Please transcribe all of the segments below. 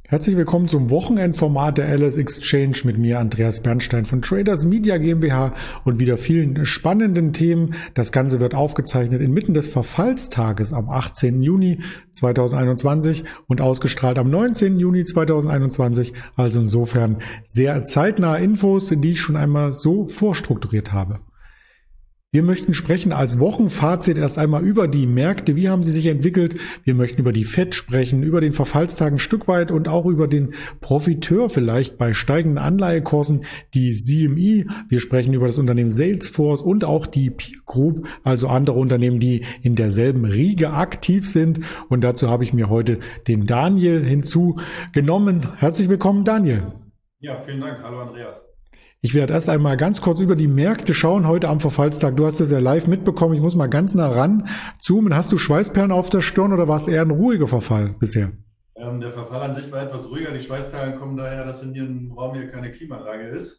Herzlich willkommen zum Wochenendformat der LS Exchange mit mir, Andreas Bernstein von Traders Media GmbH und wieder vielen spannenden Themen. Das Ganze wird aufgezeichnet inmitten des Verfallstages am 18. Juni 2021 und ausgestrahlt am 19. Juni 2021. Also insofern sehr zeitnahe Infos, die ich schon einmal so vorstrukturiert habe. Wir möchten sprechen als Wochenfazit erst einmal über die Märkte. Wie haben sie sich entwickelt? Wir möchten über die FED sprechen, über den Verfallstag ein Stück weit und auch über den Profiteur vielleicht bei steigenden Anleihekursen, die CME. Wir sprechen über das Unternehmen Salesforce und auch die Peer Group, also andere Unternehmen, die in derselben Riege aktiv sind. Und dazu habe ich mir heute den Daniel hinzugenommen. Herzlich willkommen, Daniel. Ja, vielen Dank. Hallo, Andreas. Ich werde erst einmal ganz kurz über die Märkte schauen, heute am Verfallstag. Du hast es ja live mitbekommen, ich muss mal ganz nah ran zoomen. Hast du Schweißperlen auf der Stirn oder war es eher ein ruhiger Verfall bisher? Der Verfall an sich war etwas ruhiger. Die Schweißperlen kommen daher, dass in diesem Raum hier keine Klimaanlage ist.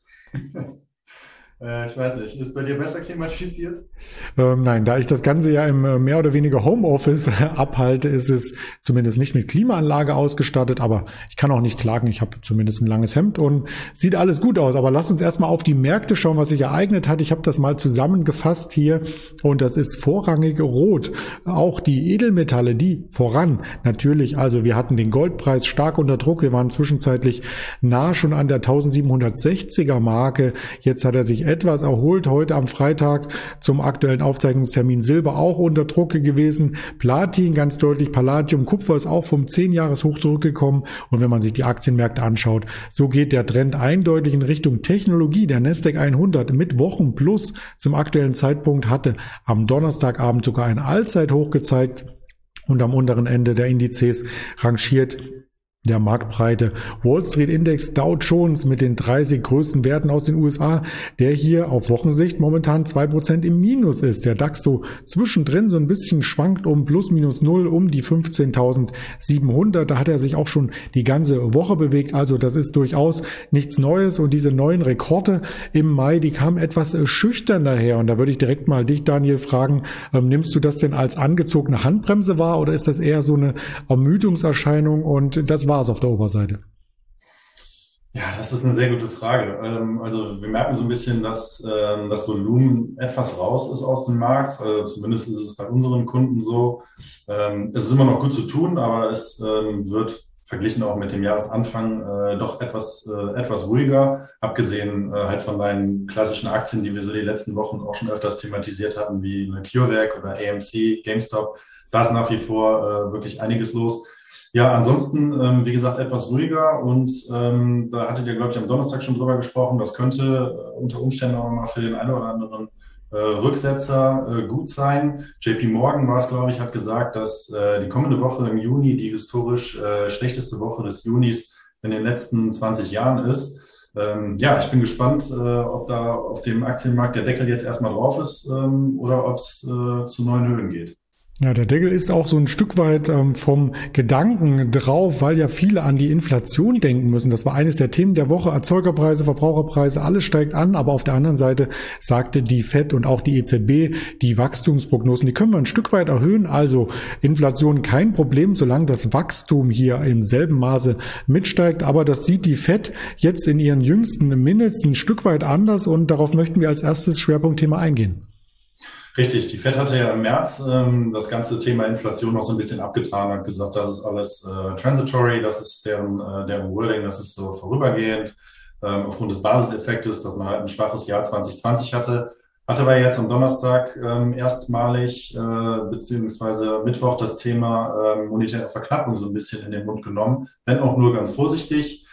Ich weiß nicht, ist bei dir besser klimatisiert? Nein, da ich das Ganze ja im mehr oder weniger Homeoffice abhalte, ist es zumindest nicht mit Klimaanlage ausgestattet, aber ich kann auch nicht klagen, ich habe zumindest ein langes Hemd und sieht alles gut aus. Aber lass uns erstmal auf die Märkte schauen, was sich ereignet hat. Ich habe das mal zusammengefasst hier und das ist vorrangig rot. Auch die Edelmetalle, die voran natürlich, also wir hatten den Goldpreis stark unter Druck, wir waren zwischenzeitlich nah schon an der 1760er Marke, jetzt hat er sich etwas erholt, heute am Freitag zum aktuellen Aufzeichnungstermin. Silber auch unter Druck gewesen, Platin ganz deutlich, Palladium, Kupfer ist auch vom 10-Jahres-Hoch zurückgekommen und wenn man sich die Aktienmärkte anschaut, so geht der Trend eindeutig in Richtung Technologie. Der Nasdaq 100 mit Wochenplus zum aktuellen Zeitpunkt hatte am Donnerstagabend sogar ein Allzeithoch gezeigt und am unteren Ende der Indizes rangiert der marktbreite Wall Street Index Dow Jones mit den 30 größten Werten aus den USA, der hier auf Wochensicht momentan 2% im Minus ist. Der DAX so zwischendrin so ein bisschen schwankt um plus minus null um die 15.700. Da hat er sich auch schon die ganze Woche bewegt. Also das ist durchaus nichts Neues und diese neuen Rekorde im Mai, die kamen etwas schüchtern daher. Und da würde ich direkt mal dich, Daniel, fragen, nimmst du das denn als angezogene Handbremse wahr oder ist das eher so eine Ermüdungserscheinung und das war es auf der Oberseite? Ja, das ist eine sehr gute Frage. Also wir merken so ein bisschen, dass das Volumen etwas raus ist aus dem Markt. Zumindest ist es bei unseren Kunden so. Es ist immer noch gut zu tun, aber es wird verglichen auch mit dem Jahresanfang doch etwas ruhiger. Abgesehen halt von deinen klassischen Aktien, die wir so die letzten Wochen auch schon öfters thematisiert hatten, wie eine CureVac oder AMC, GameStop. Da ist nach wie vor wirklich einiges los. Ja, ansonsten, wie gesagt, etwas ruhiger und da hattet ihr, glaube ich, am Donnerstag schon drüber gesprochen. Das könnte unter Umständen auch mal für den einen oder anderen Rücksetzer gut sein. JP Morgan war es, glaube ich, hat gesagt, dass die kommende Woche im Juni die historisch schlechteste Woche des Junis in den letzten 20 Jahren ist. Ja, ich bin gespannt, ob da auf dem Aktienmarkt der Deckel jetzt erstmal drauf ist oder ob es zu neuen Höhen geht. Ja, der Deckel ist auch so ein Stück weit vom Gedanken drauf, weil ja viele an die Inflation denken müssen. Das war eines der Themen der Woche. Erzeugerpreise, Verbraucherpreise, alles steigt an. Aber auf der anderen Seite sagte die FED und auch die EZB, die Wachstumsprognosen, die können wir ein Stück weit erhöhen. Also Inflation kein Problem, solange das Wachstum hier im selben Maße mitsteigt. Aber das sieht die FED jetzt in ihren jüngsten Minutes ein Stück weit anders. Und darauf möchten wir als erstes Schwerpunktthema eingehen. Richtig, die FED hatte ja im März das ganze Thema Inflation noch so ein bisschen abgetan, hat gesagt, das ist alles transitory, das ist deren Wording, das ist so vorübergehend, aufgrund des Basiseffektes, dass man halt ein schwaches Jahr 2020 hatte. Hatte aber jetzt am Donnerstag erstmalig, beziehungsweise Mittwoch das Thema monetäre Verknappung so ein bisschen in den Mund genommen, wenn auch nur ganz vorsichtig.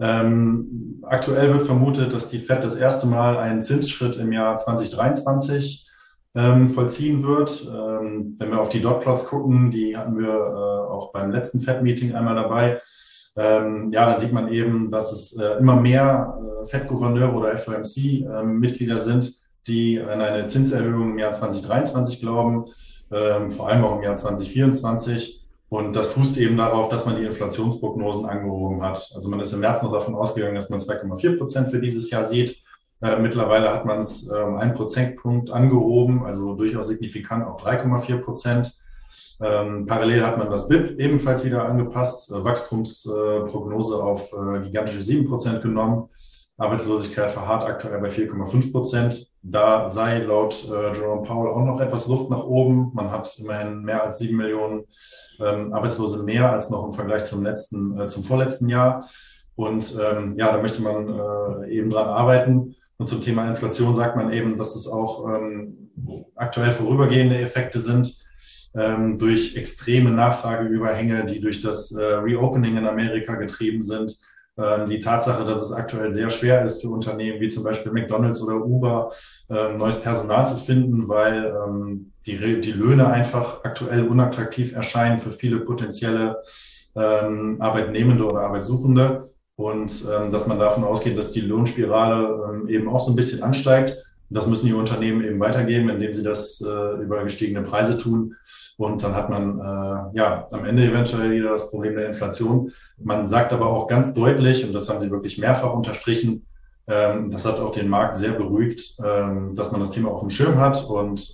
Aktuell wird vermutet, dass die FED das erste Mal einen Zinsschritt im Jahr 2023 vollziehen wird. Wenn wir auf die Dotplots gucken, die hatten wir auch beim letzten FED-Meeting einmal dabei, ja, dann sieht man eben, dass es immer mehr FED-Gouverneure oder FOMC-Mitglieder sind, die an eine Zinserhöhung im Jahr 2023 glauben, vor allem auch im Jahr 2024. Und das fußt eben darauf, dass man die Inflationsprognosen angehoben hat. Also man ist im März noch davon ausgegangen, dass man 2,4% für dieses Jahr sieht. Mittlerweile hat man es 1 Prozentpunkt angehoben, also durchaus signifikant auf 3,4%. Parallel hat man das BIP ebenfalls wieder angepasst, Wachstumsprognose auf gigantische 7% genommen. Arbeitslosigkeit verharrt aktuell bei 4,5%. Da sei laut Jerome Powell auch noch etwas Luft nach oben. Man hat immerhin mehr als 7 Millionen Arbeitslose mehr als noch im Vergleich zum vorletzten Jahr. Und ja, da möchte man eben dran arbeiten. Und zum Thema Inflation sagt man eben, dass es auch aktuell vorübergehende Effekte sind durch extreme Nachfrageüberhänge, die durch das Reopening in Amerika getrieben sind. Die Tatsache, dass es aktuell sehr schwer ist für Unternehmen wie zum Beispiel McDonald's oder Uber, neues Personal zu finden, weil die Löhne einfach aktuell unattraktiv erscheinen für viele potenzielle Arbeitnehmende oder Arbeitssuchende. Und dass man davon ausgeht, dass die Lohnspirale eben auch so ein bisschen ansteigt. Und das müssen die Unternehmen eben weitergeben, indem sie das über gestiegene Preise tun. Und dann hat man ja am Ende eventuell wieder das Problem der Inflation. Man sagt aber auch ganz deutlich, und das haben sie wirklich mehrfach unterstrichen, das hat auch den Markt sehr beruhigt, dass man das Thema auf dem Schirm hat und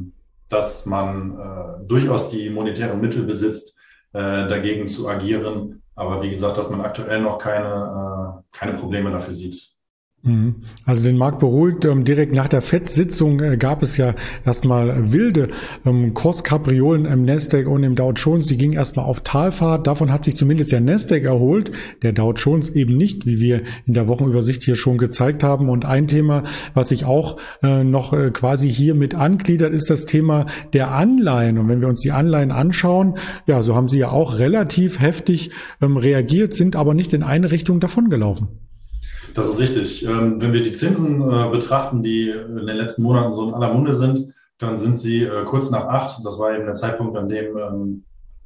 dass man durchaus die monetären Mittel besitzt, dagegen zu agieren. Aber wie gesagt, dass man aktuell noch keine Probleme dafür sieht. Also den Markt beruhigt. Direkt nach der FED-Sitzung gab es ja erstmal wilde Kurskapriolen im Nasdaq und im Dow Jones. Die gingen erstmal auf Talfahrt. Davon hat sich zumindest der Nasdaq erholt, der Dow Jones eben nicht, wie wir in der Wochenübersicht hier schon gezeigt haben. Und ein Thema, was sich auch noch quasi hier mit angliedert, ist das Thema der Anleihen. Und wenn wir uns die Anleihen anschauen, ja, so haben sie ja auch relativ heftig reagiert, sind aber nicht in eine Richtung davongelaufen. Das ist richtig. Wenn wir die Zinsen betrachten, die in den letzten Monaten so in aller Munde sind, dann sind sie kurz nach 8. Das war eben der Zeitpunkt, an dem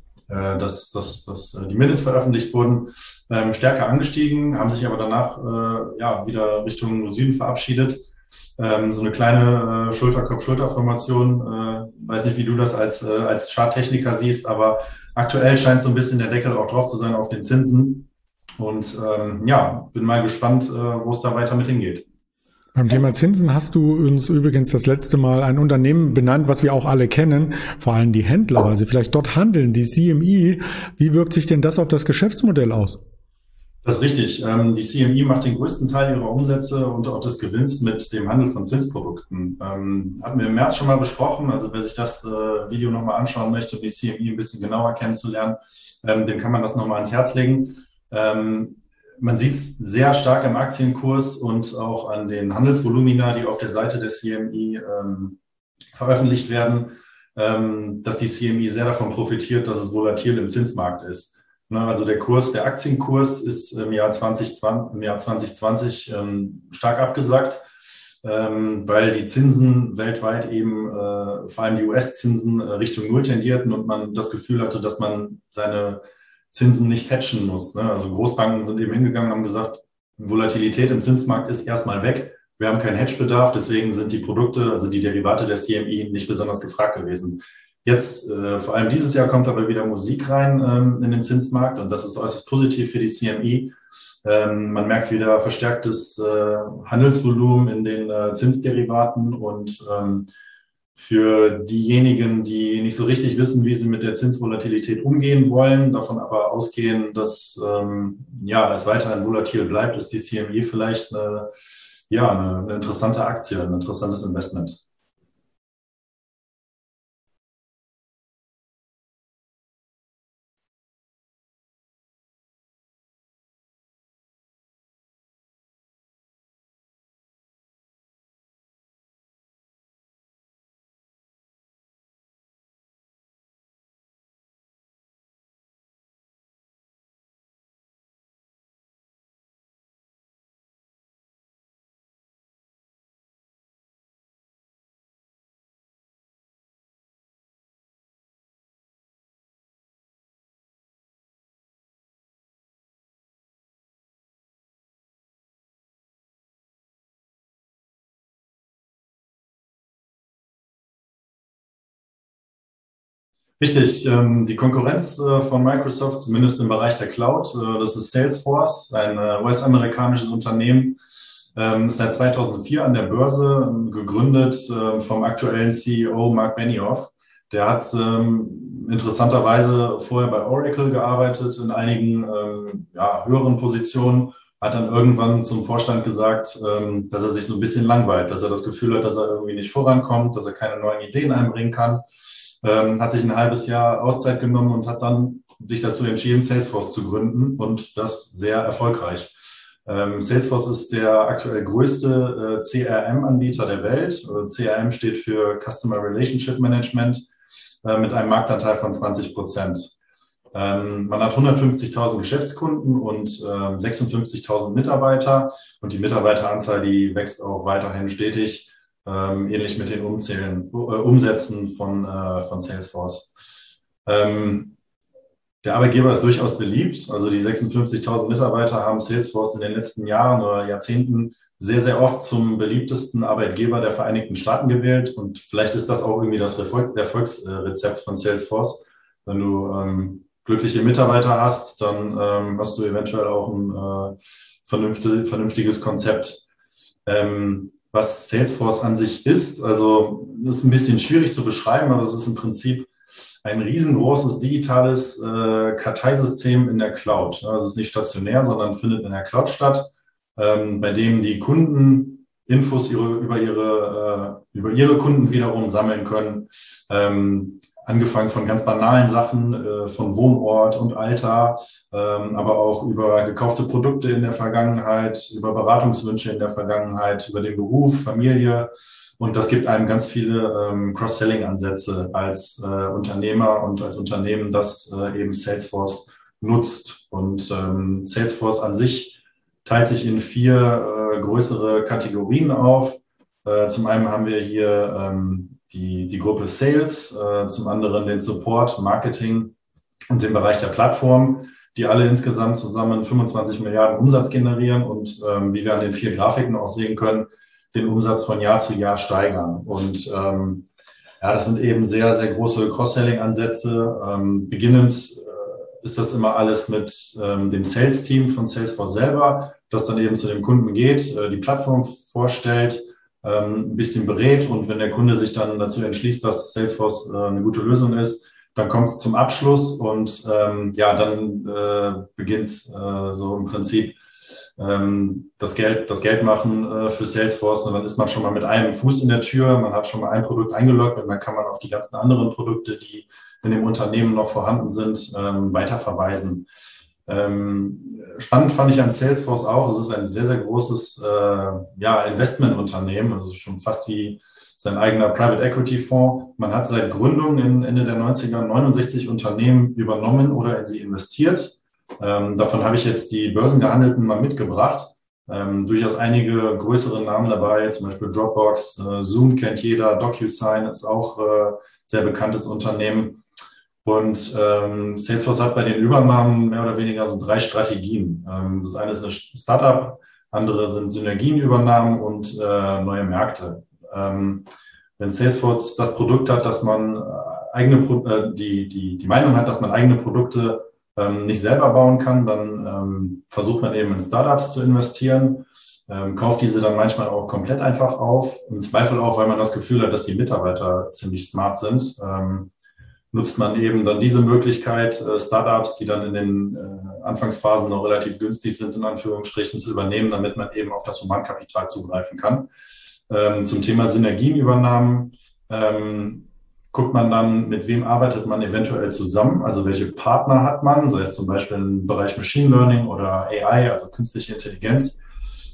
die Minutes veröffentlicht wurden, stärker angestiegen, haben sich aber danach ja wieder Richtung Süden verabschiedet. So eine kleine Schulter-Kopf-Schulter-Formation. Weiß nicht, wie du das als Charttechniker siehst, aber aktuell scheint so ein bisschen der Deckel auch drauf zu sein auf den Zinsen. Und ja, bin mal gespannt, wo es da weiter mit hingeht. Beim Thema Zinsen hast du uns übrigens das letzte Mal ein Unternehmen benannt, was wir auch alle kennen, vor allem die Händler, weil sie vielleicht dort handeln, die CME. Wie wirkt sich denn das auf das Geschäftsmodell aus? Das ist richtig. Die CME macht den größten Teil ihrer Umsätze und auch des Gewinns mit dem Handel von Zinsprodukten. Hatten wir im März schon mal besprochen. Also wer sich das Video nochmal anschauen möchte, um die CME ein bisschen genauer kennenzulernen, dem kann man das nochmal ans Herz legen. Man sieht es sehr stark im Aktienkurs und auch an den Handelsvolumina, die auf der Seite der CME veröffentlicht werden, dass die CME sehr davon profitiert, dass es volatil im Zinsmarkt ist. Also der Aktienkurs ist im Jahr 2020 stark abgesackt, weil die Zinsen weltweit eben, vor allem die US-Zinsen, Richtung Null tendierten und man das Gefühl hatte, dass man seine Zinsen nicht hedgen muss. Also Großbanken sind eben hingegangen und haben gesagt, Volatilität im Zinsmarkt ist erstmal weg. Wir haben keinen Hedgebedarf, deswegen sind die Produkte, also die Derivate der CME, nicht besonders gefragt gewesen. Jetzt, vor allem dieses Jahr, kommt aber wieder Musik rein in den Zinsmarkt und das ist äußerst positiv für die CME. Man merkt wieder verstärktes Handelsvolumen in den Zinsderivaten und für diejenigen, die nicht so richtig wissen, wie sie mit der Zinsvolatilität umgehen wollen, davon aber ausgehen, dass es weiterhin volatil bleibt, ist die CME vielleicht eine interessante Aktie, ein interessantes Investment. Richtig, die Konkurrenz von Microsoft, zumindest im Bereich der Cloud, das ist Salesforce, ein US-amerikanisches Unternehmen, ist seit 2004 an der Börse, gegründet vom aktuellen CEO Mark Benioff. Der hat interessanterweise vorher bei Oracle gearbeitet in einigen höheren Positionen, hat dann irgendwann zum Vorstand gesagt, dass er sich so ein bisschen langweilt, dass er das Gefühl hat, dass er irgendwie nicht vorankommt, dass er keine neuen Ideen einbringen kann. Hat sich ein halbes Jahr Auszeit genommen und hat dann sich dazu entschieden, Salesforce zu gründen und das sehr erfolgreich. Salesforce ist der aktuell größte CRM-Anbieter der Welt. CRM steht für Customer Relationship Management mit einem Marktanteil von 20%. Man hat 150.000 Geschäftskunden und 56.000 Mitarbeiter und die Mitarbeiteranzahl, die wächst auch weiterhin stetig, ähnlich mit den Umsätzen von Salesforce. Der Arbeitgeber ist durchaus beliebt. Also die 56.000 Mitarbeiter haben Salesforce in den letzten Jahren oder Jahrzehnten sehr, sehr oft zum beliebtesten Arbeitgeber der Vereinigten Staaten gewählt. Und vielleicht ist das auch irgendwie das Erfolgsrezept von Salesforce. Wenn du glückliche Mitarbeiter hast, dann hast du eventuell auch ein vernünftiges Konzept. Was Salesforce an sich ist, also das ist ein bisschen schwierig zu beschreiben, aber es ist im Prinzip ein riesengroßes digitales Karteisystem in der Cloud. Also es ist nicht stationär, sondern findet in der Cloud statt, bei dem die Kunden Infos über ihre Kunden wiederum sammeln können. Angefangen von ganz banalen Sachen, von Wohnort und Alter, aber auch über gekaufte Produkte in der Vergangenheit, über Beratungswünsche in der Vergangenheit, über den Beruf, Familie. Und das gibt einem ganz viele Cross-Selling-Ansätze als Unternehmer und als Unternehmen, das eben Salesforce nutzt. Und Salesforce an sich teilt sich in 4 größere Kategorien auf. Zum einen haben wir hier die Gruppe Sales, zum anderen den Support, Marketing und den Bereich der Plattform, die alle insgesamt zusammen 25 Milliarden Umsatz generieren und wie wir an den 4 Grafiken auch sehen können, den Umsatz von Jahr zu Jahr steigern. Und das sind eben sehr, sehr große Cross-Selling-Ansätze. Beginnend ist das immer alles mit dem Sales-Team von Salesforce selber, das dann eben zu dem Kunden geht, die Plattform vorstellt, ein bisschen berät und wenn der Kunde sich dann dazu entschließt, dass Salesforce eine gute Lösung ist, dann kommt es zum Abschluss und dann beginnt so im Prinzip das Geld machen für Salesforce und dann ist man schon mal mit einem Fuß in der Tür, man hat schon mal ein Produkt eingeloggt und dann kann man auf die ganzen anderen Produkte, die in dem Unternehmen noch vorhanden sind, weiter verweisen. Spannend fand ich an Salesforce auch, es ist ein sehr, sehr großes Investmentunternehmen, also schon fast wie sein eigener Private Equity Fonds. Man hat seit Gründung Ende der 90er 69 Unternehmen übernommen oder in sie investiert. Davon habe ich jetzt die börsengehandelten mal mitgebracht. Durchaus einige größere Namen dabei, zum Beispiel Dropbox, Zoom kennt jeder, DocuSign ist auch sehr bekanntes Unternehmen. Und Salesforce hat bei den Übernahmen mehr oder weniger so 3 Strategien. Das eine ist eine Startup, andere sind Synergienübernahmen und neue Märkte. Wenn Salesforce das Produkt hat, dass man die Meinung hat, dass man eigene Produkte nicht selber bauen kann, dann versucht man eben in Startups zu investieren, kauft diese dann manchmal auch komplett einfach auf. Im Zweifel auch, weil man das Gefühl hat, dass die Mitarbeiter ziemlich smart sind. Nutzt man eben dann diese Möglichkeit, Startups, die dann in den Anfangsphasen noch relativ günstig sind, in Anführungsstrichen zu übernehmen, damit man eben auf das Humankapital zugreifen kann. Zum Thema Synergienübernahmen guckt man dann, mit wem arbeitet man eventuell zusammen, also welche Partner hat man, sei es zum Beispiel im Bereich Machine Learning oder AI, also künstliche Intelligenz.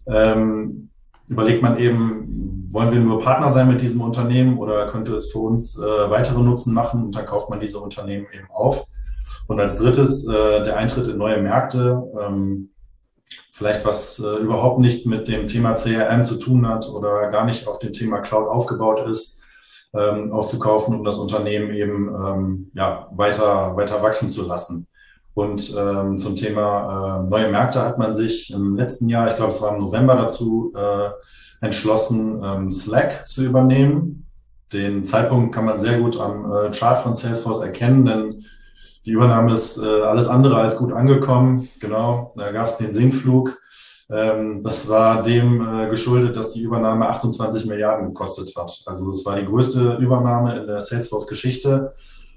Überlegt man eben, wollen wir nur Partner sein mit diesem Unternehmen oder könnte es für uns weitere Nutzen machen und dann kauft man diese Unternehmen eben auf. Und als drittes der Eintritt in neue Märkte, vielleicht was überhaupt nicht mit dem Thema CRM zu tun hat oder gar nicht auf dem Thema Cloud aufgebaut ist, aufzukaufen, um das Unternehmen eben weiter wachsen zu lassen. Und zum Thema neue Märkte hat man sich im letzten Jahr, ich glaube es war im November, dazu entschlossen, Slack zu übernehmen. Den Zeitpunkt kann man sehr gut am Chart von Salesforce erkennen, denn die Übernahme ist alles andere als gut angekommen. Genau, da gab es den Sinkflug. Das war dem geschuldet, dass die Übernahme 28 Milliarden gekostet hat. Also es war die größte Übernahme in der Salesforce-Geschichte.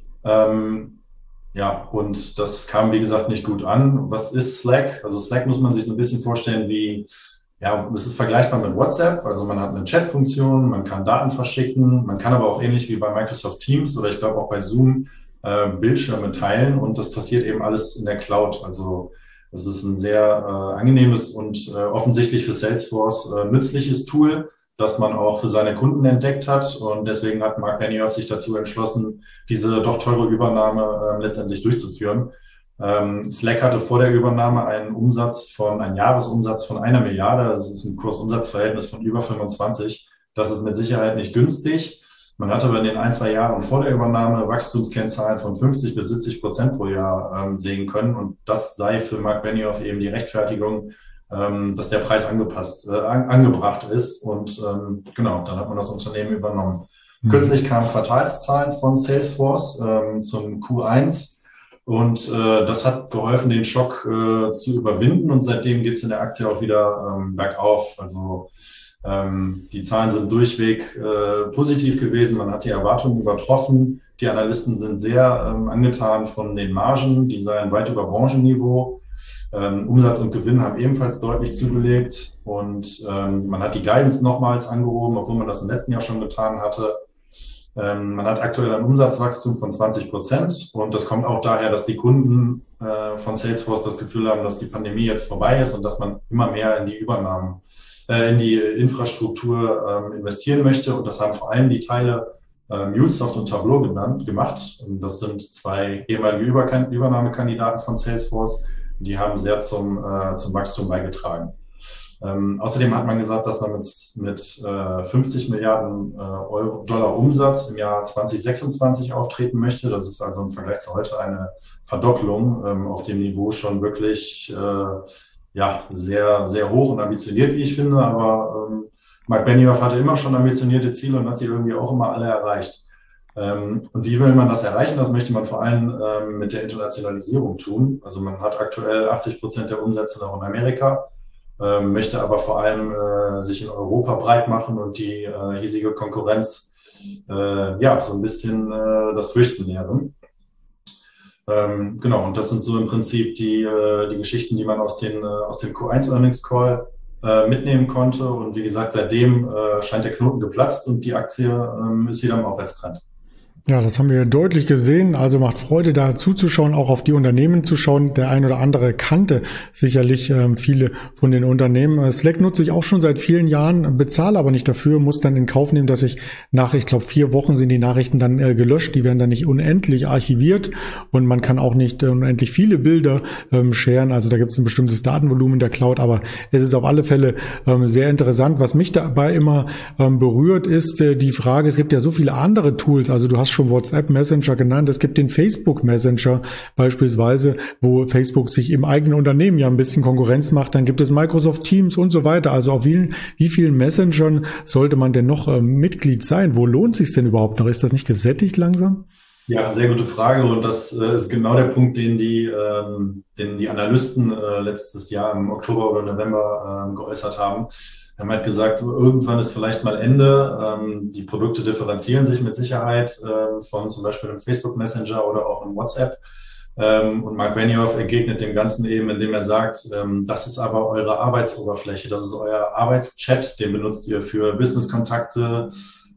Ja, und das kam, wie gesagt, nicht gut an. Was ist Slack? Also Slack muss man sich so ein bisschen vorstellen wie, ja, es ist vergleichbar mit WhatsApp. Also man hat eine Chat-Funktion, man kann Daten verschicken, man kann aber auch ähnlich wie bei Microsoft Teams oder ich glaube auch bei Zoom Bildschirme teilen und das passiert eben alles in der Cloud. Also das ist ein sehr angenehmes und offensichtlich für Salesforce nützliches Tool, das man auch für seine Kunden entdeckt hat. Und deswegen hat Mark Benioff sich dazu entschlossen, diese doch teure Übernahme letztendlich durchzuführen. Slack hatte vor der Übernahme einen Jahresumsatz von 1 Milliarde. Das ist ein Kursumsatzverhältnis von über 25. Das ist mit Sicherheit nicht günstig. Man hatte aber in den 1-2 Jahren vor der Übernahme Wachstumskennzahlen von 50-70% pro Jahr sehen können. Und das sei für Mark Benioff eben die Rechtfertigung, dass der Preis angebracht ist. Und genau, dann hat man das Unternehmen übernommen. Kürzlich kamen Quartalszahlen von Salesforce zum Q1. Und das hat geholfen, den Schock zu überwinden. Und seitdem geht es in der Aktie auch wieder bergauf. Also die Zahlen sind durchweg positiv gewesen. Man hat die Erwartungen übertroffen. Die Analysten sind sehr angetan von den Margen. Die seien weit über Branchenniveau. Umsatz und Gewinn haben ebenfalls deutlich zugelegt. Und man hat die Guidance nochmals angehoben, obwohl man das im letzten Jahr schon getan hatte. Man hat aktuell ein Umsatzwachstum von 20%. Und das kommt auch daher, dass die Kunden von Salesforce das Gefühl haben, dass die Pandemie jetzt vorbei ist und dass man immer mehr in die Übernahmen in die Infrastruktur investieren möchte. Und das haben vor allem die Teile MuleSoft und Tableau gemacht. Und das sind 2 ehemalige Übernahmekandidaten von Salesforce. Die haben sehr zum Wachstum beigetragen. Außerdem hat man gesagt, dass man mit 50 Milliarden Dollar Umsatz im Jahr 2026 auftreten möchte. Das ist also im Vergleich zu heute eine Verdopplung auf dem Niveau schon wirklich ja, sehr, sehr hoch und ambitioniert, wie ich finde, aber Mark Benioff hatte immer schon ambitionierte Ziele und hat sie irgendwie auch immer alle erreicht. Und wie will man das erreichen? Das möchte man vor allem mit der Internationalisierung tun. Also man hat aktuell 80% der Umsätze noch in Amerika, möchte aber vor allem sich in Europa breit machen und die hiesige Konkurrenz ja, so ein bisschen das Fürchten lehren. Genau, und das sind so im Prinzip die Geschichten, die man aus dem Q1 Earnings Call mitnehmen konnte. Und wie gesagt, seitdem scheint der Knoten geplatzt und die Aktie ist wieder im Aufwärtstrend. Ja, das haben wir deutlich gesehen. Also macht Freude, da zuzuschauen, auch auf die Unternehmen zu schauen. Der ein oder andere kannte sicherlich viele von den Unternehmen. Slack nutze ich auch schon seit vielen Jahren, bezahle aber nicht dafür, muss dann in Kauf nehmen, dass ich ich glaube 4 Wochen sind die Nachrichten dann gelöscht. Die werden dann nicht unendlich archiviert und man kann auch nicht unendlich viele Bilder sharen. Also da gibt es ein bestimmtes Datenvolumen in der Cloud, aber es ist auf alle Fälle sehr interessant. Was mich dabei immer berührt, ist die Frage, es gibt ja so viele andere Tools. Also du hast schon WhatsApp Messenger genannt. Es gibt den Facebook Messenger beispielsweise, wo Facebook sich im eigenen Unternehmen ja ein bisschen Konkurrenz macht. Dann gibt es Microsoft Teams und so weiter. Also auf wie vielen Messengern sollte man denn noch Mitglied sein? Wo lohnt sich denn überhaupt noch? Ist das nicht gesättigt langsam? Ja, sehr gute Frage und das ist genau der Punkt, den die Analysten letztes Jahr im Oktober oder November geäußert haben. Wir haben halt gesagt, irgendwann ist vielleicht mal Ende. Die Produkte differenzieren sich mit Sicherheit von zum Beispiel einem Facebook Messenger oder auch einem WhatsApp. Und Mark Benioff entgegnet dem Ganzen eben, indem er sagt, das ist aber eure Arbeitsoberfläche, das ist euer Arbeitschat, den benutzt ihr für Business-Kontakte.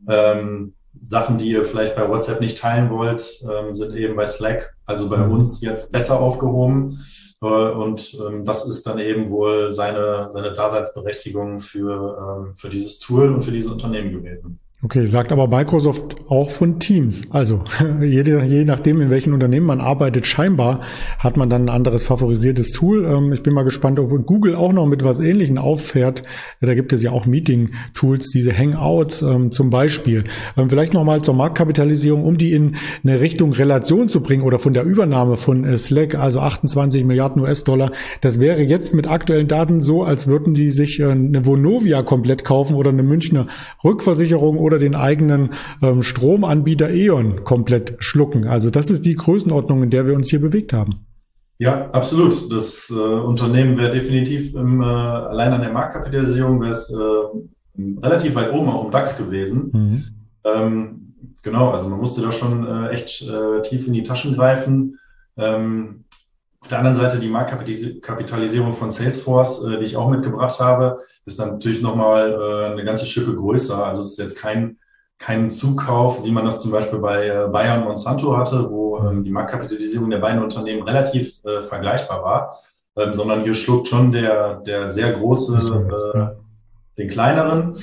Sachen, die ihr vielleicht bei WhatsApp nicht teilen wollt, sind eben bei Slack, also bei uns jetzt besser aufgehoben. Und das ist dann eben wohl seine Daseinsberechtigung für dieses Tool und für dieses Unternehmen gewesen. Okay, sagt aber Microsoft auch von Teams. Also je nachdem, in welchen Unternehmen man arbeitet, scheinbar hat man dann ein anderes favorisiertes Tool. Ich bin mal gespannt, ob Google auch noch mit was Ähnlichem auffährt. Da gibt es ja auch Meeting-Tools, diese Hangouts zum Beispiel. Vielleicht nochmal zur Marktkapitalisierung, um die in eine Richtung Relation zu bringen oder von der Übernahme von Slack, also 28 Milliarden US-Dollar. Das wäre jetzt mit aktuellen Daten so, als würden die sich eine Vonovia komplett kaufen oder eine Münchner Rückversicherung oder den eigenen Stromanbieter E.ON komplett schlucken. Also das ist die Größenordnung, in der wir uns hier bewegt haben. Ja, absolut. Das Unternehmen wäre definitiv allein an der Marktkapitalisierung wäre es relativ weit oben auch im DAX gewesen. Mhm. Genau, also man musste da schon echt tief in die Taschen greifen. Auf der anderen Seite die Marktkapitalisierung von Salesforce, die ich auch mitgebracht habe, ist dann natürlich nochmal eine ganze Schippe größer. Also es ist jetzt kein Zukauf, wie man das zum Beispiel bei Bayer und Monsanto hatte, wo die Marktkapitalisierung der beiden Unternehmen relativ vergleichbar war, sondern hier schluckt schon der sehr große den kleineren.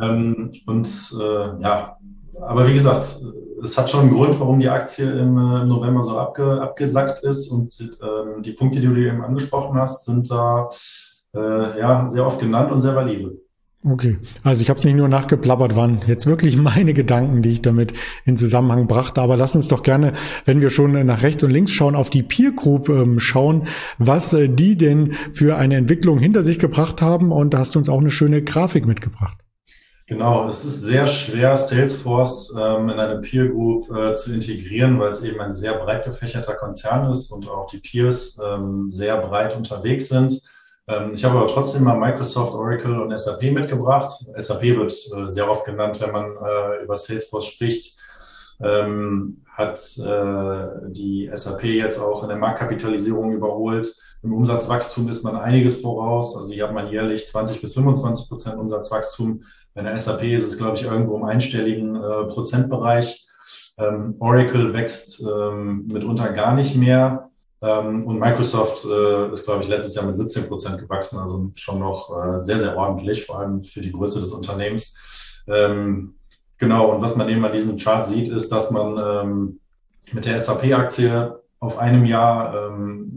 Ja, aber wie gesagt, es hat schon einen Grund, warum die Aktie im November so abgesackt ist. Und die Punkte, die du eben angesprochen hast, sind da ja sehr oft genannt und sehr valide. Okay, also ich habe es nicht nur nachgeplappert, waren jetzt wirklich meine Gedanken, die ich damit in Zusammenhang brachte. Aber lass uns doch gerne, wenn wir schon nach rechts und links schauen, auf die Peer Group schauen, was die denn für eine Entwicklung hinter sich gebracht haben. Und da hast du uns auch eine schöne Grafik mitgebracht. Genau, es ist sehr schwer, Salesforce in eine Peer Group zu integrieren, weil es eben ein sehr breit gefächerter Konzern ist und auch die Peers sehr breit unterwegs sind. Ich habe aber trotzdem mal Microsoft, Oracle und SAP mitgebracht. SAP wird sehr oft genannt, wenn man über Salesforce spricht. Hat die SAP jetzt auch in der Marktkapitalisierung überholt. Im Umsatzwachstum ist man einiges voraus. Also hier hat man jährlich 20-25% Umsatzwachstum. Bei der SAP ist es, glaube ich, irgendwo im einstelligen Prozentbereich. Oracle wächst mitunter gar nicht mehr. Und Microsoft ist, glaube ich, letztes Jahr mit 17% gewachsen, also schon noch sehr, sehr ordentlich, vor allem für die Größe des Unternehmens. Genau, und was man eben an diesem Chart sieht, ist, dass man mit der SAP-Aktie auf einem Jahr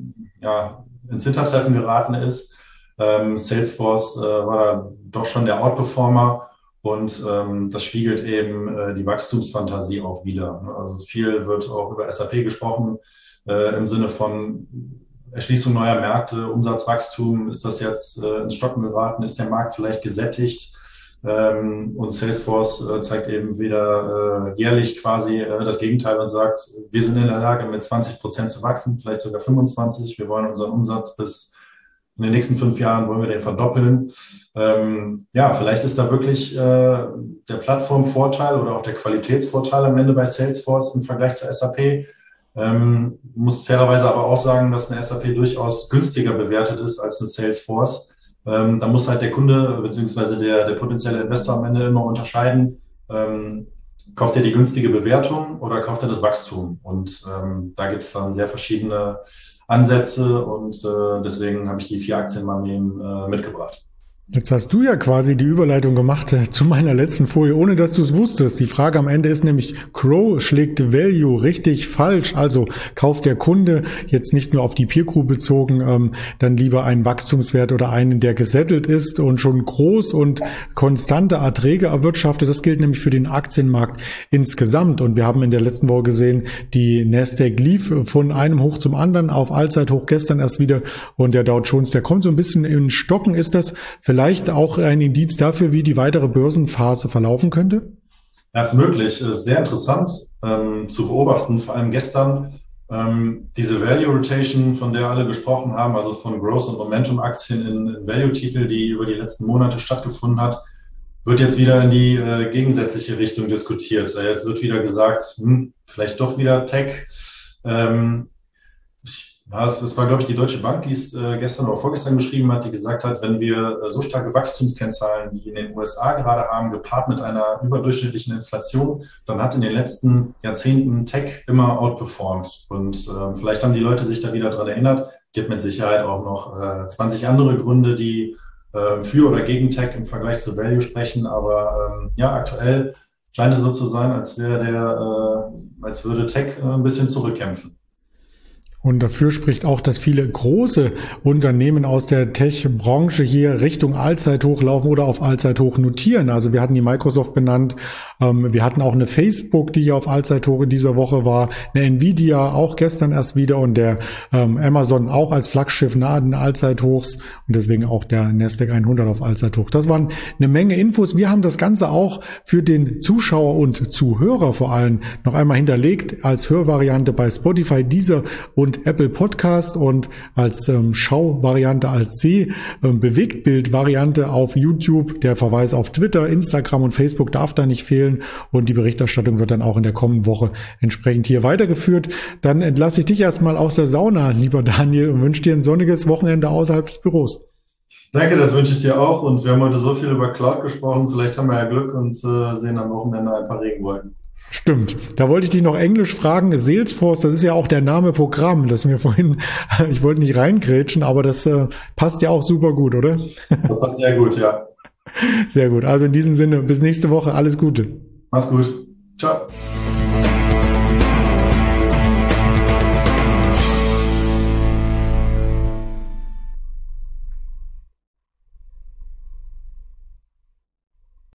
ins Hintertreffen geraten ist. Salesforce war doch schon der Outperformer und das spiegelt eben die Wachstumsfantasie auch wider. Also viel wird auch über SAP gesprochen, im Sinne von Erschließung neuer Märkte, Umsatzwachstum, ist das jetzt ins Stocken geraten, ist der Markt vielleicht gesättigt? Und Salesforce zeigt eben wieder jährlich quasi das Gegenteil und sagt, wir sind in der Lage, mit 20% zu wachsen, vielleicht sogar 25%. Wir wollen unseren Umsatz bis in den nächsten 5 Jahren wollen wir den verdoppeln. Vielleicht ist da wirklich der Plattformvorteil oder auch der Qualitätsvorteil am Ende bei Salesforce im Vergleich zur SAP. Muss fairerweise aber auch sagen, dass eine SAP durchaus günstiger bewertet ist als eine Salesforce. Da muss halt der Kunde bzw. der potenzielle Investor am Ende immer unterscheiden, kauft er die günstige Bewertung oder kauft er das Wachstum? Und da gibt es dann sehr verschiedene Ansätze und deswegen habe ich die 4 Aktien mal mitgebracht. Jetzt hast du ja quasi die Überleitung gemacht zu meiner letzten Folie, ohne dass du es wusstest. Die Frage am Ende ist nämlich, Crow schlägt Value richtig falsch. Also kauft der Kunde jetzt nicht nur auf die Peer Group bezogen, dann lieber einen Wachstumswert oder einen, der gesettelt ist und schon groß und konstante Erträge erwirtschaftet. Das gilt nämlich für den Aktienmarkt insgesamt. Und wir haben in der letzten Woche gesehen, die Nasdaq lief von einem Hoch zum anderen auf Allzeithoch gestern erst wieder. Und der Dow Jones, der kommt so ein bisschen in Stocken. Ist das vielleicht auch ein Indiz dafür, wie die weitere Börsenphase verlaufen könnte? Ja, ist möglich. Ist sehr interessant zu beobachten, vor allem gestern. Diese Value Rotation, von der alle gesprochen haben, also von Growth- und Momentum-Aktien in Value-Titel, die über die letzten Monate stattgefunden hat, wird jetzt wieder in die gegensätzliche Richtung diskutiert. Jetzt wird wieder gesagt, vielleicht doch wieder Tech. Es war, glaube ich, die Deutsche Bank, die es gestern oder vorgestern geschrieben hat, die gesagt hat, wenn wir so starke Wachstumskennzahlen wie in den USA gerade haben, gepaart mit einer überdurchschnittlichen Inflation, dann hat in den letzten Jahrzehnten Tech immer outperformed. Und vielleicht haben die Leute sich da wieder dran erinnert. Gibt mit Sicherheit auch noch 20 andere Gründe, die für oder gegen Tech im Vergleich zu Value sprechen. Aber aktuell scheint es so zu sein, als würde Tech ein bisschen zurückkämpfen. Und dafür spricht auch, dass viele große Unternehmen aus der Tech-Branche hier Richtung Allzeithoch laufen oder auf Allzeithoch notieren. Also wir hatten die Microsoft benannt, wir hatten auch eine Facebook, die hier auf Allzeithoch in dieser Woche war, eine Nvidia auch gestern erst wieder und der Amazon auch als Flaggschiff nahe den Allzeithochs und deswegen auch der Nasdaq 100 auf Allzeithoch. Das waren eine Menge Infos. Wir haben das Ganze auch für den Zuschauer und Zuhörer vor allem noch einmal hinterlegt als Hörvariante bei Spotify, Deezer und und Apple Podcast und als Schau-Variante, als Bewegtbild-Variante auf YouTube. Der Verweis auf Twitter, Instagram und Facebook darf da nicht fehlen und die Berichterstattung wird dann auch in der kommenden Woche entsprechend hier weitergeführt. Dann entlasse ich dich erstmal aus der Sauna, lieber Daniel, und wünsche dir ein sonniges Wochenende außerhalb des Büros. Danke, das wünsche ich dir auch. Und wir haben heute so viel über Cloud gesprochen. Vielleicht haben wir ja Glück und sehen am Wochenende ein paar Regenwolken. Stimmt. Da wollte ich dich noch Englisch fragen. Salesforce, das ist ja auch der Name Programm, das mir vorhin, ich wollte nicht reingrätschen, aber das passt ja auch super gut, oder? Das passt sehr gut, ja. Sehr gut. Also in diesem Sinne, bis nächste Woche. Alles Gute. Mach's gut. Ciao.